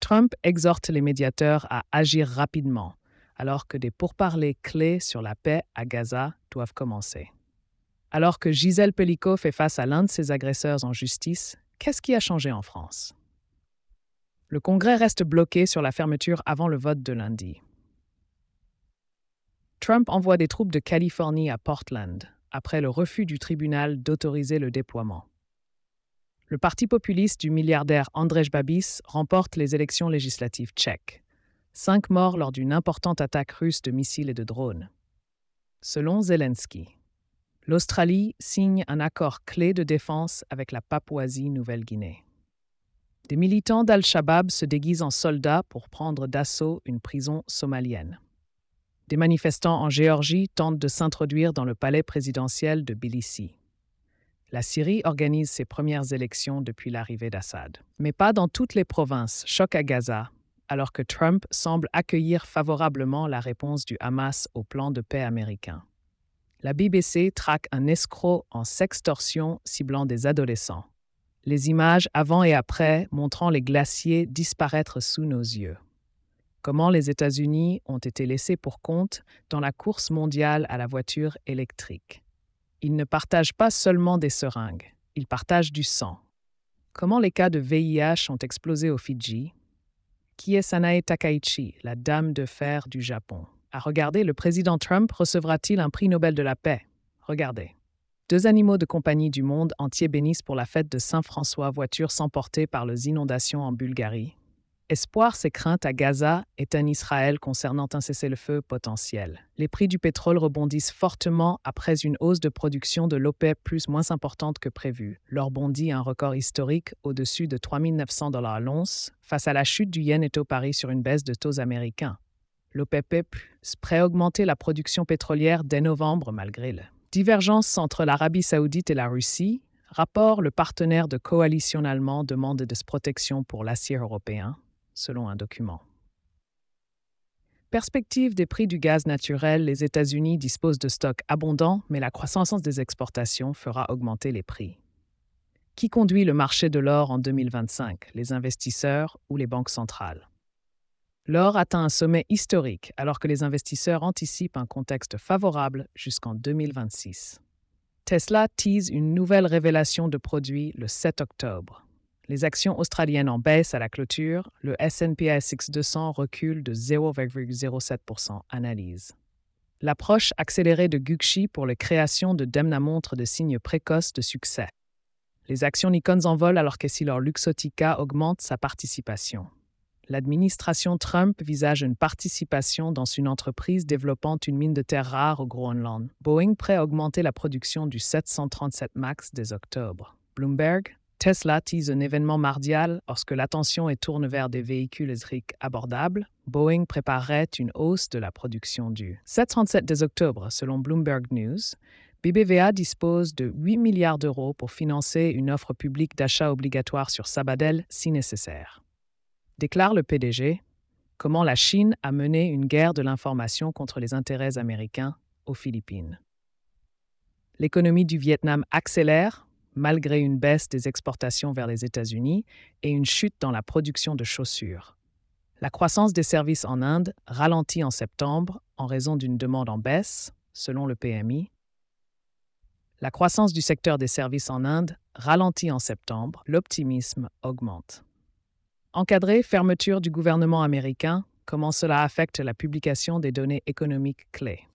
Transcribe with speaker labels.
Speaker 1: Trump exhorte les médiateurs à agir rapidement, alors que des pourparlers clés sur la paix à Gaza doivent commencer. Alors que Gisèle Pelicot fait face à l'un de ses agresseurs en justice, qu'est-ce qui a changé en France? Le Congrès reste bloqué sur la fermeture avant le vote de lundi. Trump envoie des troupes de Californie à Portland, après le refus du tribunal d'autoriser le déploiement. Le parti populiste du milliardaire Andrej Babis remporte les élections législatives tchèques. 5 morts lors d'une importante attaque russe de missiles et de drones. Selon Zelensky, l'Australie signe un accord clé de défense avec la Papouasie-Nouvelle-Guinée. Des militants d'Al-Shabaab se déguisent en soldats pour prendre d'assaut une prison somalienne. Des manifestants en Géorgie tentent de s'introduire dans le palais présidentiel de Tbilissi. La Syrie organise ses premières élections depuis l'arrivée d'Assad. Mais pas dans toutes les provinces, choc à Gaza, alors que Trump semble accueillir favorablement la réponse du Hamas au plan de paix américain. La BBC traque un escroc en sextorsion ciblant des adolescents. Les images avant et après montrant les glaciers disparaître sous nos yeux. Comment les États-Unis ont été laissés pour compte dans la course mondiale à la voiture électrique. Ils ne partagent pas seulement des seringues, ils partagent du sang. Comment les cas de VIH ont explosé aux Fidji? Qui est Sanae Takaichi, la dame de fer du Japon? À regarder, le président Trump recevra-t-il un prix Nobel de la paix? Regardez. 2 animaux de compagnie du monde entier bénissent pour la fête de Saint-François, voiture emportée par les inondations en Bulgarie. Espoir ses craintes à Gaza et en Israël concernant un cessez-le-feu potentiel. Les prix du pétrole rebondissent fortement après une hausse de production de l'OPEP moins importante que prévu. L'or bondit à un record historique au-dessus de 3 900 $ l'once face à la chute du yen et taux Paris sur une baisse de taux américains. L'OPEP prêt à augmenter la production pétrolière dès novembre malgré la divergence entre l'Arabie saoudite et la Russie. Rapport, le partenaire de coalition allemand demande des protections pour l'acier européen, selon un document. Perspective des prix du gaz naturel, les États-Unis disposent de stocks abondants, mais la croissance des exportations fera augmenter les prix. Qui conduit le marché de l'or en 2025, les investisseurs ou les banques centrales? L'or atteint un sommet historique alors que les investisseurs anticipent un contexte favorable jusqu'en 2026. Tesla tease une nouvelle révélation de produits le 7 octobre. Les actions australiennes en baisse à la clôture, le S&P ASX 200 recule de 0,07%, analyse. L'approche accélérée de Gucci pour la création de Demna montre de signes précoces de succès. Les actions Nikon s'envolent alors qu'Essilor Luxottica augmente sa participation. L'administration Trump visage une participation dans une entreprise développant une mine de terre rare au Groenland. Boeing prêt à augmenter la production du 737 MAX dès octobre. Bloomberg, Tesla tease un événement mardial lorsque l'attention est tournée vers des véhicules électriques abordables. Boeing préparerait une hausse de la production du 737 dès octobre, selon Bloomberg News. BBVA dispose de 8 milliards d'euros pour financer une offre publique d'achat obligatoire sur Sabadell si nécessaire. Déclare le PDG, comment la Chine a mené une guerre de l'information contre les intérêts américains aux Philippines. L'économie du Vietnam accélère, malgré une baisse des exportations vers les États-Unis et une chute dans la production de chaussures. La croissance des services en Inde ralentit en septembre en raison d'une demande en baisse, selon le PMI. La croissance du secteur des services en Inde ralentit en septembre, l'optimisme augmente. Encadrer fermeture du gouvernement américain, comment cela affecte la publication des données économiques clés.